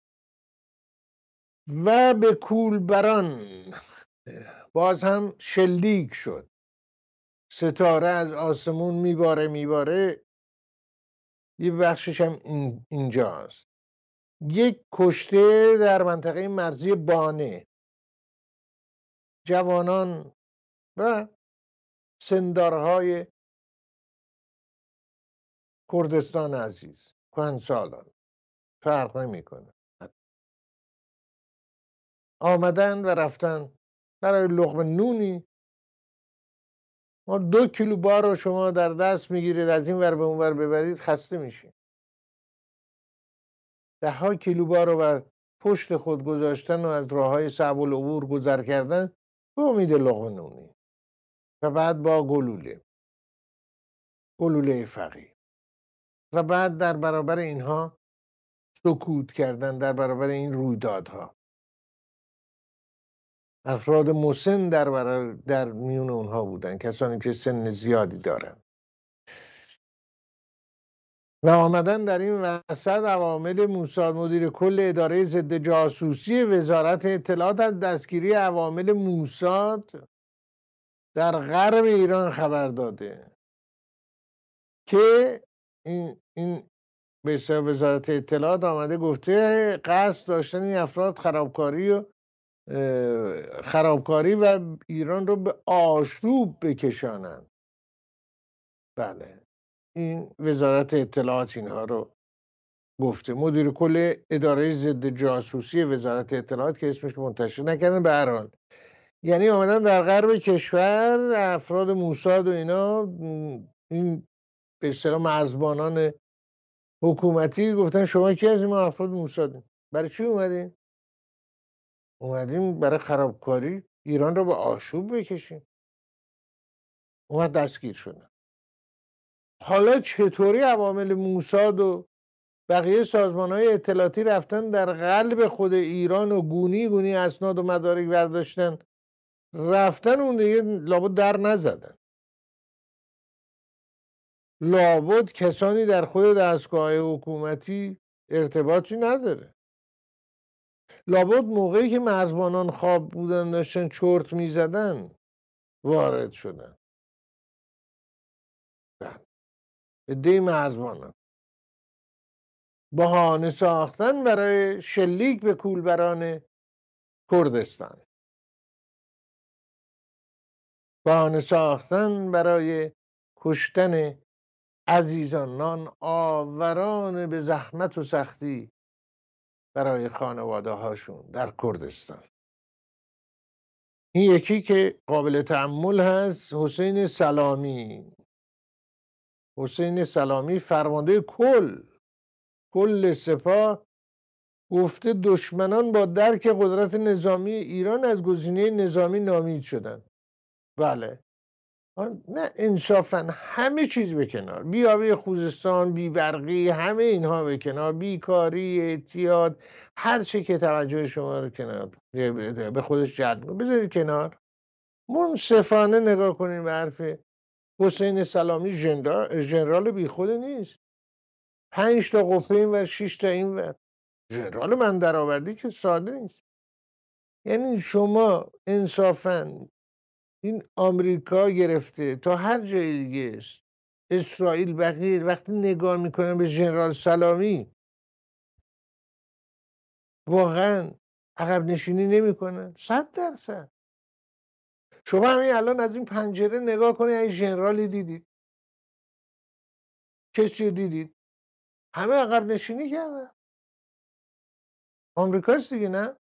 و به کولبران باز هم شلیک شد. ستاره از آسمون میباره میباره یه بخشش هم این اینجاست. یک کشته در منطقه مرزی بانه جوانان و سندارهای کردستان عزیز، کهنسالان، فرق نمیکنه، آمدن و رفتن برای لقمه نونی. ما دو کیلو بار رو شما در دست میگیرید از این ور به اون ور ببرید خسته میشید. ده ها کیلو بار رو بر پشت خود گذاشتن و از راه های صعب العبور گذر کردن به امید لقمه نونی و بعد با گلوله گلوله فقیر و بعد در برابر اینها سکوت کردن، در برابر این رویدادها. افراد مسن در برابر در میون اونها بودن، کسانی که سن زیادی دارن و آمدن در این وسط عوامل موساد، مدیر کل اداره ضد جاسوسی وزارت اطلاعات، از دستگیری عوامل موساد در غرب ایران خبر داده که این این به حساب وزارت اطلاعات آمده گفته قصد داشتن این افراد خرابکاری و خرابکاری و ایران رو به آشوب بکشانند. بله، این وزارت اطلاعات اینها رو گفته. مدیر کل اداره ضد جاسوسی وزارت اطلاعات که اسمش منتشر نکردن، به هر حال یعنی آمدن در غرب کشور افراد موساد و اینا، این به اصطلاح مرزبانان حکومتی گفتن شما کی هستید؟ ما افراد موسادیم. برای چی اومدین؟ اومدیم برای خرابکاری ایران رو به آشوب بکشیم. اومد دستگیر شدن. حالا چطوری عوامل موساد و بقیه سازمان‌های اطلاعاتی رفتن در قلب خود ایران و گونی گونی اسناد و مدارک برداشتن، رفتن اون دیگه لابد در نزدن. لابد کسانی در خود دستگاه حکومتی ارتباطی نداره. لابد موقعی که مرزبانان خواب بودن داشتن چرت میزدن وارد شدن. عده مرزبانان بهانه ساختن برای شلیک به کولبران کردستان، بهانه ساختن برای کشتن عزیزان، نان آوران به زحمت و سختی برای خانواده هاشون در کردستان. این یکی که قابل تأمل هست حسین سلامی. حسین سلامی فرمانده کل کل سپاه گفته دشمنان با درک قدرت نظامی ایران از گزینه نظامی نامید شدن. بله، نه انصافا همه چیز به کنار، بی آبی خوزستان، بی برقی، همه اینها به کنار، بیکاری، اعتیاد، هر چی که توجه شما رو کنار به خودش جلب کنه بذارید کنار. منصفانه نگاه کنین به حرف حسین سلامی. ژنرال بی خود نیست. پنج تا قفه این ور، شش تا این ور. ژنرال من درآوردی که ساده نیست. یعنی شما انصافا این آمریکا گرفته تا هر جای دیگه است، اسرائیل، بقیه وقتی نگاه میکنن به ژنرال سلامی واقعا عقب نشینی نمیکنن. صد درصد. شما همین الان از این پنجره نگاه کنید، این ژنرالی دیدید؟ کسی دیدید؟ همه عقب نشینی کردن. آمریکاست دیگه، نه؟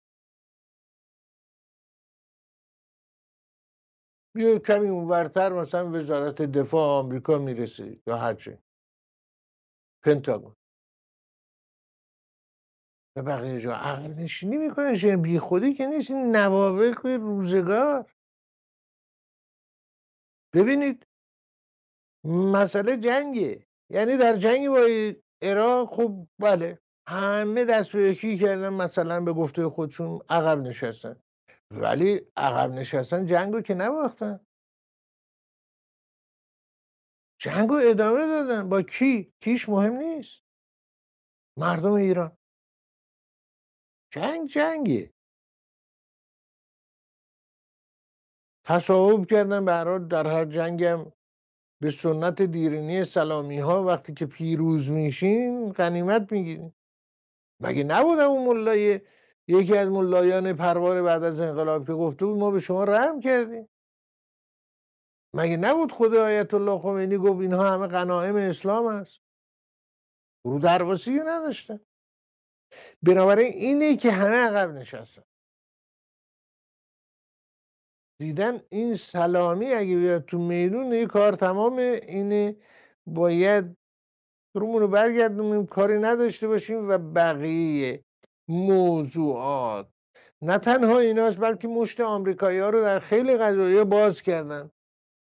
بیا کمی اونورتر مثلا وزارت دفاع آمریکا میرسه یا هرچی، پنتاگون و بقیه جا عقب نشینی میکنن. شن بی خودی که نیست، این نوابق روزگار. ببینید مسئله جنگه، یعنی در جنگ با عراق خب بله همه دست به یکی کردن، مثلا به گفته خودشون عقب نشستن، ولی عقب نشستن جنگو که نباختن، جنگو ادامه دادن. با کی؟ کیش مهم نیست، مردم ایران. جنگ جنگه. تصاحب کردن به هر حال در هر جنگم به سنت دیرینی سلامی ها وقتی که پیروز میشین غنیمت میگیرین. مگه نبودم اون ملای یکی از ملایان پروار بعد از انقلاب که گفته بود ما به شما رحم کردیم. مگه نبود خود آیت الله خمینی گفت اینها همه غنایم اسلام است؟ رو درواسی نداشتن. بنابراین اینه که همه عقب نشستن، دیدن این سلامی اگه بیاد تو میدون یه کار تمامه، اینه باید رومون رو برگردونیم، کاری نداشته باشیم و بقیه موضوعات نه تنها ایناست بلکه مشت آمریکایی ها رو در خیلی قضایا باز کردن،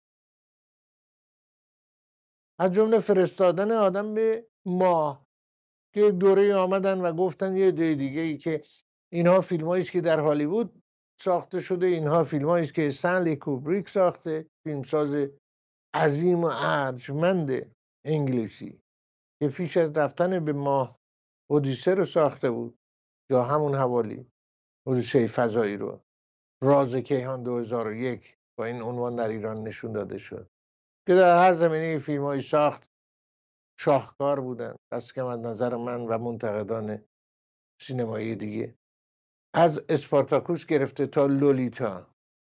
از جمله فرستادن آدم به ماه که دوره آمدن و گفتن یه عده دیگه ای که اینها فیلمایی است که در هالیوود ساخته شده، اینها فیلمایی است که استنلی کوبریک ساخته، فیلمساز عظیم و ارجمند انگلیسی که پیش از رفتن به ماه اودیسه رو ساخته بود، یا همون حوالی اودیسه فضایی رو، راز کیهان دو هزار و یک با این عنوان در ایران نشون داده شد که در هر زمینه فیلمایی ساخت شاهکار بودن، دست کم از نظر من و منتقدان سینمایی دیگه، از اسپارتاکوس گرفته تا لولیتا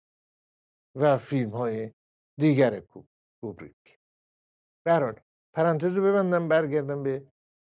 و فیلم های دیگر کوبریک. به هر حال پرانتز رو ببندم، برگردم به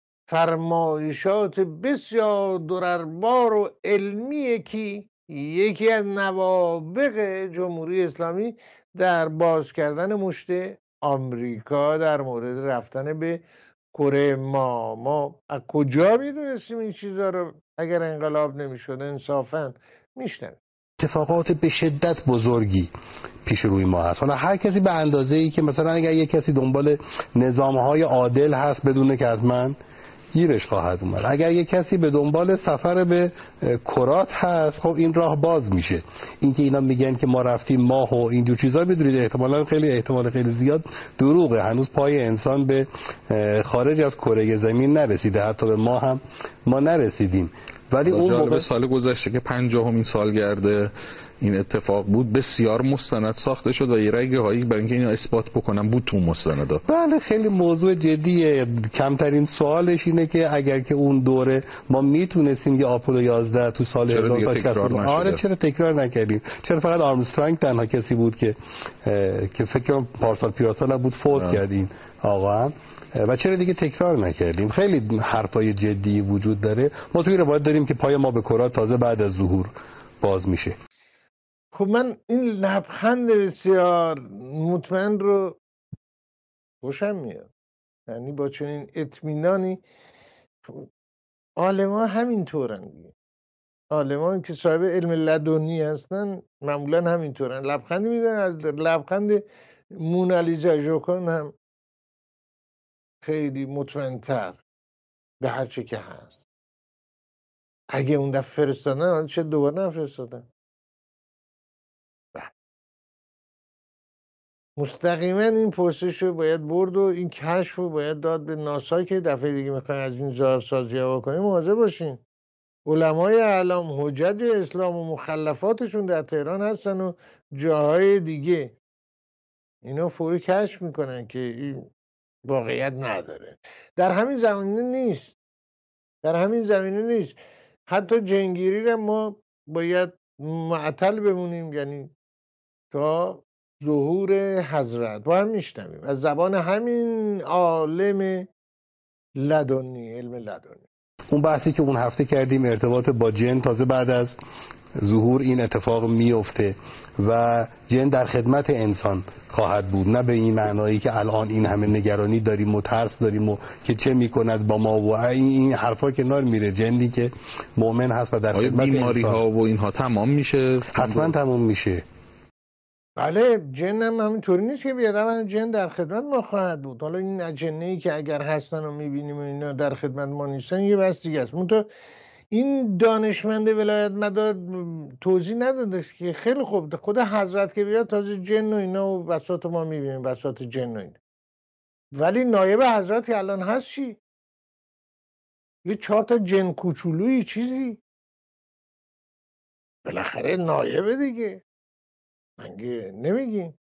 فرمایشات بسیار درربار و علمی که یکی از نوابغ جمهوری اسلامی در باز کردن مشت آمریکا در مورد رفتن به کره ما. ما از کجا میدونستیم این چیزا رو اگر انقلاب نمیشد؟ انصافا میشنم اتفاقات به شدت بزرگی پیش روی ما هست. حالا هر کسی به اندازه ای که مثلا اگر یک کسی دنبال نظامهای عادل هست بدونه که از من گیرش خواهد اومد، اگر یک کسی به دنبال سفر به کرات هست خب این راه باز میشه. اینکه اینا میگن که ما رفتیم ماه و این جور چیزا، بدونید احتمالاً خیلی احتمال خیلی زیاد دروغه. هنوز پای انسان به خارج از کره زمین نرسیده، حتی به ماه هم ما نرسیدیم. ولی اون موقع سال گذشته که پنجاهمین سالگرد این اتفاق بود بسیار مستند ساخته شد و یه رگه هایی برای اینکه اینو اثبات بکنم بود تو مستندا. بله خیلی موضوع جدیه. کمترین سوالش اینه که اگر که اون دوره ما میتونستیم یه آپولو یازده تو سال هزار و نهصد و شصت آره چرا تکرار نکردیم؟ چرا فقط آرمسترانگ تنها کسی بود که که فکر کنم پارسال پیراسال بود فوت آه. کردیم آقا هم. و چرا دیگه تکرار نکردیم؟ خیلی حرفای جدی وجود داره. ما توی روایت داریم که پای ما به کرات تازه بعد از ظهور باز میشه. خب من این لبخند بسیار مطمئن رو خوشم میاد، یعنی با چنین اطمینانی. عالما همینطورن دیگه، عالمان که صاحب علم لدنی هستن معمولا همینطورن، لبخند میدن. از لبخند مونالیزا ژوکن هم خیلی مطمئن‌تر به هر چه که هست. اگه اون دفعه فرستادن چه دوباره نفرستادن؟ مستقیما این پرسش رو باید برد و این کشف رو باید داد به ناسا که دفعه دیگه میخواین از این زارسازی ها کنیم مواظب باشین. علمای اعلام حجت اسلام و مخلفاتشون در تهران هستن و جاهای دیگه، اینا فوری کشف میکنن که این واقعیت نداره. در همین زمینه نیست، در همین زمینه نیست. حتی جنگیری رو ما باید معطل بمونیم، یعنی تا ظهور حضرت با هم میشنویم از زبان همین عالم لدنی، علم لدنی. اون بحثی که اون هفته کردیم ارتباط با جن، تازه بعد از ظهور این اتفاق میفته و جن در خدمت انسان خواهد بود، نه به این معنایی که الان این همه نگرانی داریم و ترس داریم و که چه میکند با ما و این حرفا کنار میره. جنی که مؤمن هست و در خدمت بیماری ها و اینها تمام میشه، حتما تمام میشه. بله جن هم همینطوری نیست که بیاد من جن در خدمت ما خواهد بود. حالا این اجنه‌ای که اگر هستن و میبینیم و اینا در خدمت ما نیستن یه بس دیگه است. منتها این دانشمند ولایت مدار توضیح نداده که خیلی خوب خود حضرت که بیاد تازه جن و اینا و بساط ما میبینیم، بساط جن و اینا. ولی نایب حضرت که الان هست چی؟ یه چهار تا جن کوچولویی چیزی بالاخره نایبه دیگه، منگه نمیگیم.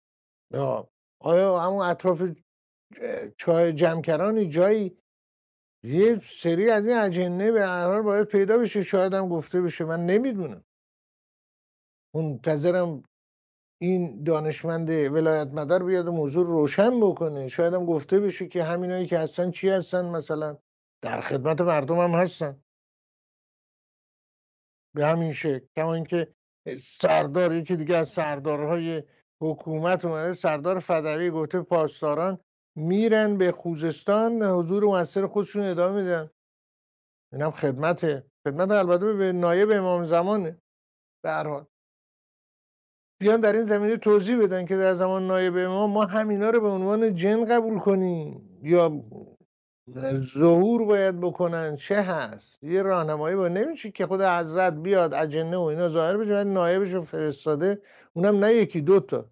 آیا همون اطراف چای جمکرانی جایی یه سری از این اجنه به هر حال باید پیدا بشه، شاید هم گفته بشه، من نمیدونم. منتظرم این دانشمند ولایت مدار بیاد و موضوع روشن بکنه. شاید هم گفته بشه که همینایی که هستن چی هستن، مثلا در خدمت مردم هم هستن به همین شکل. کما اینکه سردار، یکی دیگه از سردارهای حکومت اومده، سردار فدوی، گفته پاسداران میرن به خوزستان حضور مؤثر خودشون ادامه میدن. اینم خدمته، خدمت البته به نایب امام زمانه. به هر حال بیان در این زمینه توضیح بدن که در زمان نایب امام ما همینا رو به عنوان جن قبول کنیم یا ظهور باید بکنن، چه هست؟ یه راهنمایی با نمیشه که خود حضرت بیاد اجنه و اینا ظاهر بشه ولی نایبش رو فرستاده، اونم نه یکی دو تا.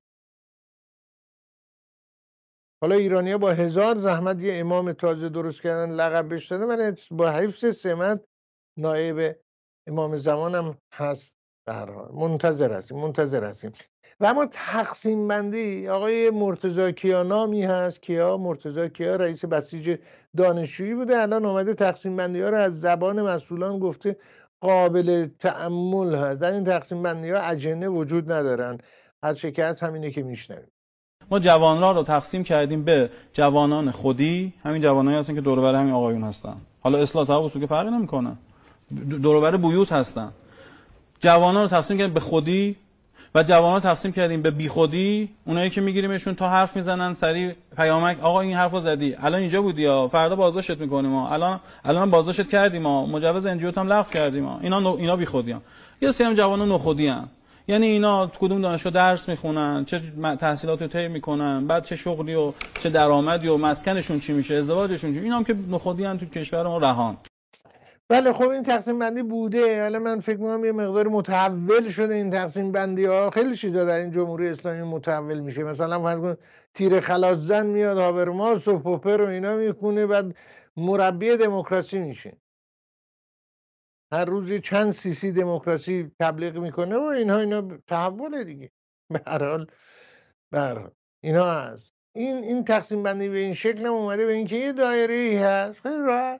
حالا ایرانی‌ها با هزار زحمت یه امام تازه درست کردن، لقب بهش دادن، ولی با حفظ سمت نایب امام زمان هم هست. به هر حال منتظر هستیم منتظر هستیم و اما تقسیم بندی آقای مرتضی کیانامی هست، کیا مرتضی کیا رئیس بسیج دانشجویی بوده، الان اومده تقسیم بندی ها رو از زبان مسئولان گفته قابل تأمل هست. در این تقسیم بندی ها اجنه وجود ندارن، هر چه که هست همینه که میشنویم. ما جوانان رو تقسیم کردیم به جوانان خودی، همین جوانایی هستن که دور و بر همین آقایون هستن، حالا اصلاح طلب که فرقی نمیکنه، دور و بر بیوت هستن. جوانان رو تقسیم کردیم به خودی و جوانان رو تقسیم کردیم به بیخودی، اونایی که میگیریمشون تا حرف میزنن سریع پیامک آقا این حرفو زدی، الان اینجا بودی یا فردا بازداشتت میکنیم، ما الان الان بازداشتت کردیم، ما مجوز انجیوت هم لغو کردیم، ما اینا نو... اینا بیخودیان. یا سری هم جوانان نخودیان، یعنی اینا کدوم دانشگاه درس میخونن، چه تحصیلات رو طی میکنن، بعد چه شغلی و چه درآمدی و مسکنشون چی میشه، ازدواجشون چی، اینا هم که نخودیان تو کشور ما رهان. بله خب این تقسیم بندی بوده، حالا من فکر می‌کنم یه مقدار متحول شده این تقسیم بندی ها. خیلی چیزا در این جمهوری اسلامی متحول میشه، مثلا فرض کن تیر خلاص زن میاد هاورماس و پوپر و اینا میخونه، بعد مربی دموکراسی میشه، هر روزی چند سیسی دموکراسی تبلیغ میکنه و اینها اینا تحول دیگه. به هر حال به هر حال اینا هست. این این تقسیم بندی به این شکل هم اومده به اینکه یه دایره‌ای هست خیلی راحت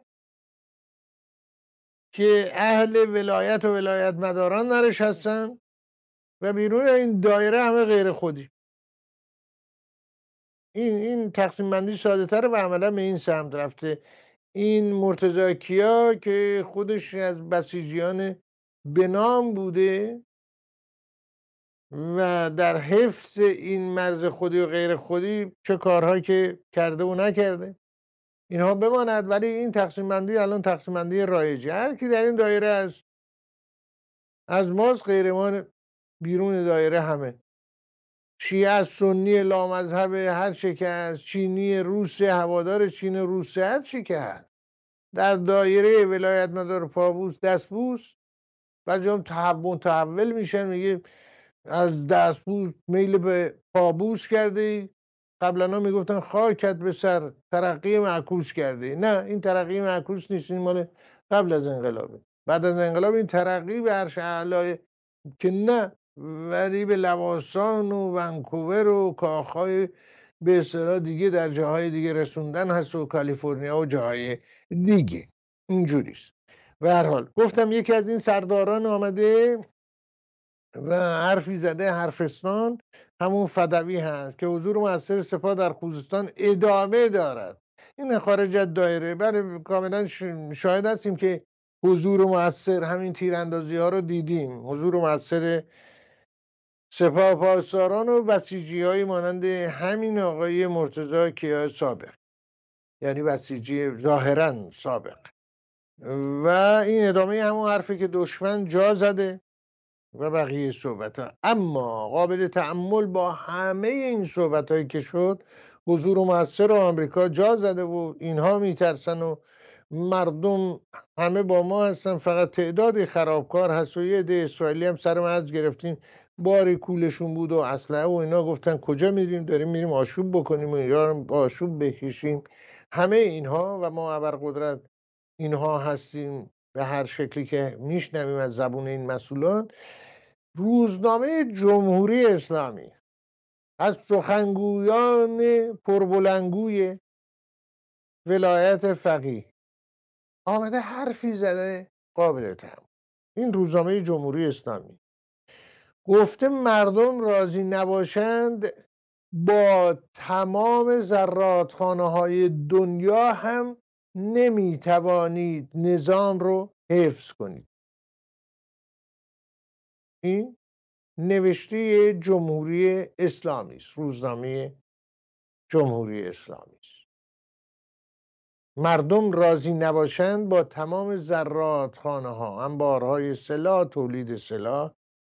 که اهل ولایت و ولایت مداران درش هستن و بیرون این دایره همه غیر خودی. این این تقسیم بندی ساده تره و عملا به این سمت رفته. این مرتضی کیا که خودش از بسیجیان به نام بوده و در حفظ این مرز خودی و غیر خودی چه کارهایی که کرده و نکرده اینها بماند، ولی این تقسیم بندی الان تقسیم بندی رایجه. هر کی در این دایره از از ماست غیر ما بیرون دایره همه، شیعه از سنی لامذهب هر چه که هست، چینی روسه هوادار چین روسه هر چه که هست، در دایره ولایت مدار پابوس دستبوس بعد جام تحول تحول میشن، میگه از دستبوس میل به پابوس کرده، قبلا ها میگفتن خاکت به سر ترقی معکوس کرده. نه این ترقی معکوس نیست، این مال قبل از انقلابه. بعد از انقلاب این ترقی به عرش اعلای که نه، ولی به لواسان و ونکوور و کاخهای به اصطلاح دیگه در جاهای دیگه رسوندن هست و کالیفرنیا و جاهای دیگه اینجوریست. به هر حال گفتم یکی از این سرداران آمده و حرفی زده، حرفستان همون فدوی هست که حضور مؤثر سپاه در خوزستان ادامه دارد. این خارج از دایره، بله کاملا شاهد هستیم که حضور مؤثر همین تیراندازی ها رو دیدیم، حضور مؤثر سپاه پاسداران و بسیجی های مانند همین آقای مرتضی کیا سابق، یعنی بسیجی ظاهرا سابق. و این ادامه همون حرفی که دشمن جا زده و بقیه صحبت ها. اما قابل تأمل با همه این صحبت هایی که شد، حضور مؤثر آمریکا جا زده و اینها میترسن و مردم همه با ما هستن، فقط تعدادی خرابکار هست و یه عده اسرائیلی هم سر مرز گرفتین باری کولشون بود و اسلحه و اینا، گفتن کجا میریم؟ داریم میریم آشوب بکنیم و اینا آشوب بکشیم. همه اینها و ما ابرقدرت اینها هستیم به هر شکلی که میشنویم از زبون این مسئولان. روزنامه جمهوری اسلامی از سخنگویان پربلندگوی ولایت فقیه آمده حرفی زده قابل تحمل. این روزنامه جمهوری اسلامی گفته مردم راضی نباشند با تمام زرادخانه های دنیا هم نمیتوانید نظام رو حفظ کنید. این نوشته جمهوری اسلامی است، روزنامه جمهوری اسلامی است. مردم راضی نباشند با تمام زرادخانه ها، انبارهای سلاح، تولید سلاح،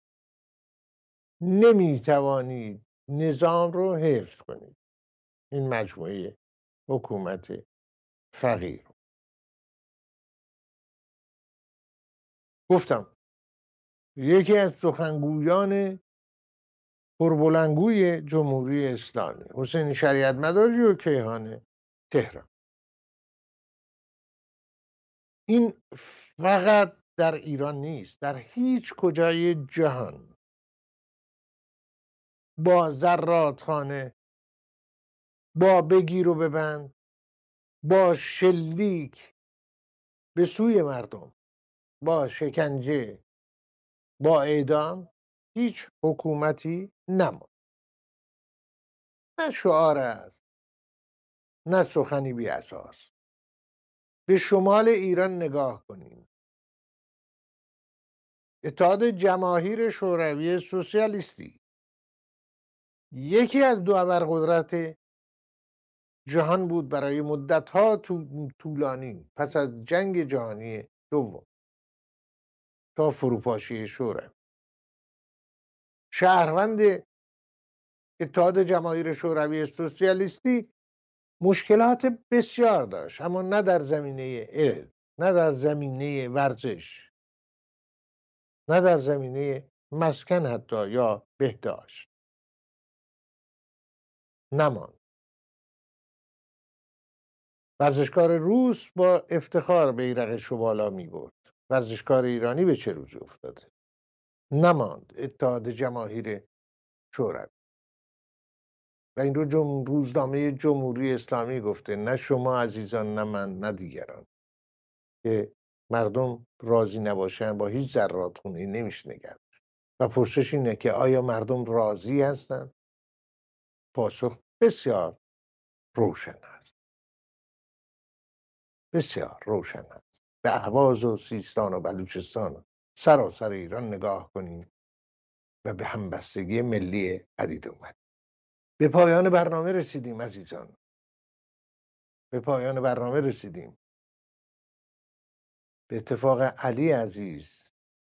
نمیتوانید نظام رو حفظ کنید. این مجموعه حکومت فقیر. گفتم یکی از سخنگویان پربلندگوی جمهوری اسلامی، حسین شریعت مداری و کیهان تهران. این فقط در ایران نیست، در هیچ کجای جهان با زرادخانه، با بگیر و ببند، با شلیک به سوی مردم، با شکنجه، با اعدام، هیچ حکومتی نماند. نه شعار است، نه سخنی بی اساس. به شمال ایران نگاه کنیم. اتحاد جماهیر شوروی سوسیالیستی یکی از دو ابرقدرت جهان بود برای مدت‌ها طولانی پس از جنگ جهانی دوم تا فروپاشی شوروی. شهروند اتحاد جماهیر شوروی سوسیالیستی مشکلات بسیار داشت، اما نه در زمینه علم، نه در زمینه ورزش، نه در زمینه مسکن حتی یا بهداشت. نماند. ورزشکار روس با افتخار بیرقش رو بالا می برد. ورزشکار ایرانی به چه روزی افتاده؟ نماند اتحاد جماهیر شوروی. و این رو جم... روزنامه جمهوری اسلامی گفته، نه شما عزیزان، نه من، نه دیگران، که مردم راضی نباشن با هیچ زرادخونه‌ای نمیشه نگرد. و پرسش اینه که آیا مردم راضی هستند؟ پاسخ بسیار روشن است. بسیار روشن است. به اهواز و سیستان و بلوچستان و سراسر ایران نگاه کنیم و به همبستگی ملی پدید اومد. به پایان برنامه رسیدیم عزیزان. به پایان برنامه رسیدیم. به اتفاق علی عزیز،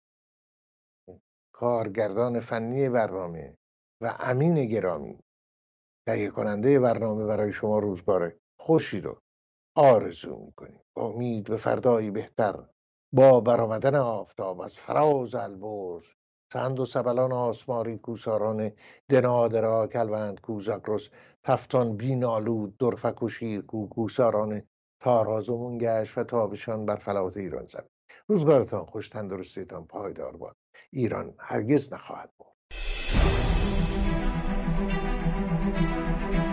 کارگردان فنی برنامه و امین گرامی، تهیه کننده برنامه، برای شما روزگار خوشی رو آرزو میکنیم. با امید به فردایی بهتر، با برآمدن آفتاب از فراز البرز، سند و سبلان آسماری کوساران دنادرا کلوند کوزاکروس تفتان بینالود درفک و شیر کو کوساران تارازمون گشت و تابشان بر فلات ایران زد. روزگارتان خوش، تندرستیتان پایدار باد. ایران هرگز نخواهد مرد.